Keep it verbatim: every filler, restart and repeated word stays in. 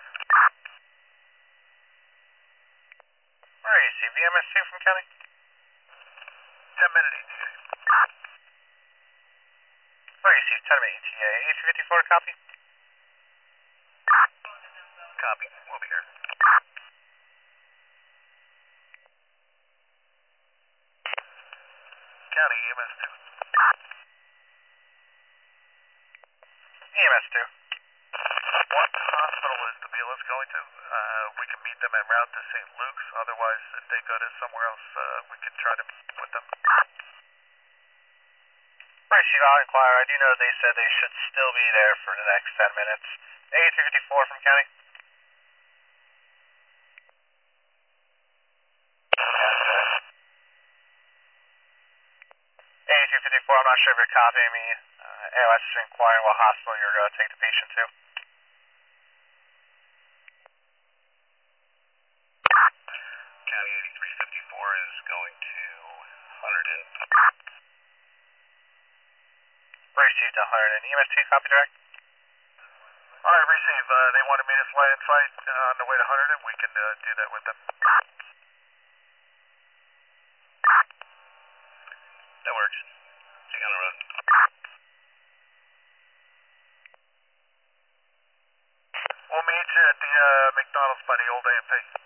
Where are you, C V M S two from County? ten minute E T A. Where are you, Steve? ten minute E T A. A three fifty-four, copy? Copy. We'll be here. County E M S two. E M S two. What hospital is the ambulance going to? Uh, we can meet them en route to Saint Luke's. Otherwise, if they go to somewhere else, uh, we can try to meet with them. Right, Chief, I'll inquire. I do know they said they should still be there for the next ten minutes. A three fifty-four from County? A three fifty-four, I'm not sure if you're copying me. Uh, A L S is inquiring what hospital you're going to take the patient to. County eighty-three fifty-four is going to Hunterdon. Received one hundred and E M S two, copy direct? Alright, receive. Uh, they want to meet us line in sight uh, on the way to Hunterdon. We can uh, do that with them. That works. See you on the road. We'll meet you at the uh, McDonald's by the old A and P.